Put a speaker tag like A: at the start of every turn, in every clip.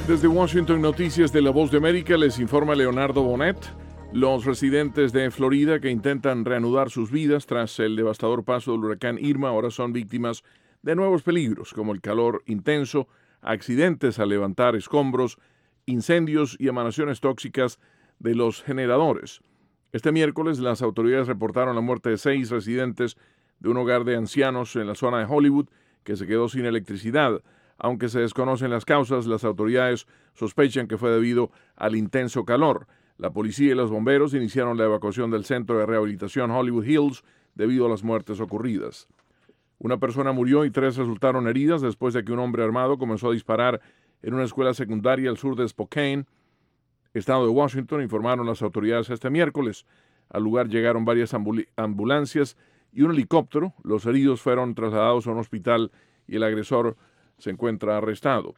A: Desde Washington, Noticias de La Voz de América, les informa Leonardo Bonet. Los residentes de Florida que intentan reanudar sus vidas tras el devastador paso del huracán Irma ahora son víctimas de nuevos peligros, como el calor intenso, accidentes al levantar escombros, incendios y emanaciones tóxicas de los generadores. Este miércoles, las autoridades reportaron la muerte de 6 residentes de un hogar de ancianos en la zona de Hollywood que se quedó sin electricidad. Aunque se desconocen las causas, las autoridades sospechan que fue debido al intenso calor. La policía y los bomberos iniciaron la evacuación del centro de rehabilitación Hollywood Hills debido a las muertes ocurridas. Una persona murió y 3 resultaron heridas después de que un hombre armado comenzó a disparar en una escuela secundaria al sur de Spokane, estado de Washington, informaron las autoridades este miércoles. Al lugar llegaron varias ambulancias y un helicóptero. Los heridos fueron trasladados a un hospital y el agresor se encuentra arrestado.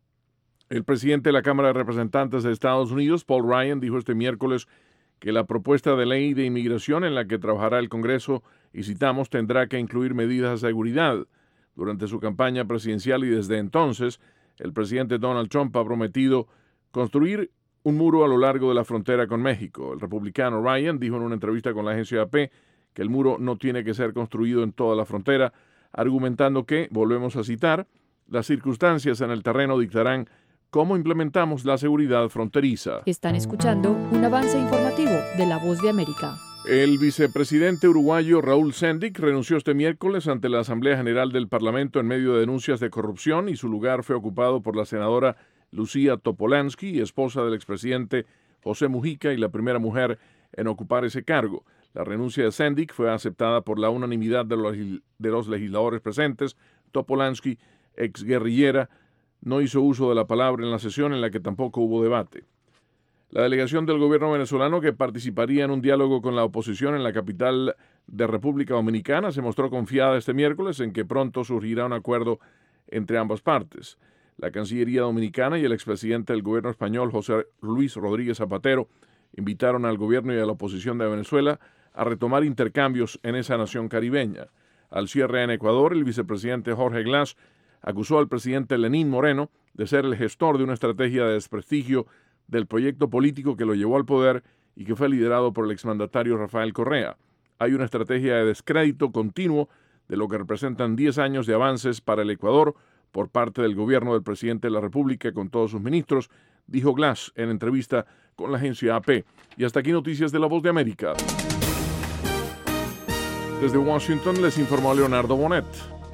A: El presidente de la Cámara de Representantes de Estados Unidos, Paul Ryan, dijo este miércoles que la propuesta de ley de inmigración en la que trabajará el Congreso, y citamos, tendrá que incluir medidas de seguridad. Durante su campaña presidencial y desde entonces, el presidente Donald Trump ha prometido construir un muro a lo largo de la frontera con México. El republicano Ryan dijo en una entrevista con la agencia AP que el muro no tiene que ser construido en toda la frontera, argumentando que, volvemos a citar, las circunstancias en el terreno dictarán cómo implementamos la seguridad fronteriza.
B: Están escuchando un avance informativo de La Voz de América.
A: El vicepresidente uruguayo Raúl Sendic renunció este miércoles ante la Asamblea General del Parlamento en medio de denuncias de corrupción y su lugar fue ocupado por la senadora Lucía Topolansky, esposa del expresidente José Mujica y la primera mujer en ocupar ese cargo. La renuncia de Sendic fue aceptada por la unanimidad de los legisladores presentes. Topolansky, exguerrillera, no hizo uso de la palabra en la sesión en la que tampoco hubo debate. La delegación del gobierno venezolano que participaría en un diálogo con la oposición en la capital de República Dominicana se mostró confiada este miércoles en que pronto surgirá un acuerdo entre ambas partes. La Cancillería Dominicana y el expresidente del gobierno español, José Luis Rodríguez Zapatero, invitaron al gobierno y a la oposición de Venezuela a retomar intercambios en esa nación caribeña. Al cierre en Ecuador, el vicepresidente Jorge Glass acusó al presidente Lenín Moreno de ser el gestor de una estrategia de desprestigio del proyecto político que lo llevó al poder y que fue liderado por el exmandatario Rafael Correa. Hay una estrategia de descrédito continuo de lo que representan 10 años de avances para el Ecuador por parte del gobierno del presidente de la República con todos sus ministros, dijo Glass en entrevista con la agencia AP. Y hasta aquí noticias de La Voz de América. Desde Washington les informó Leonardo Bonet.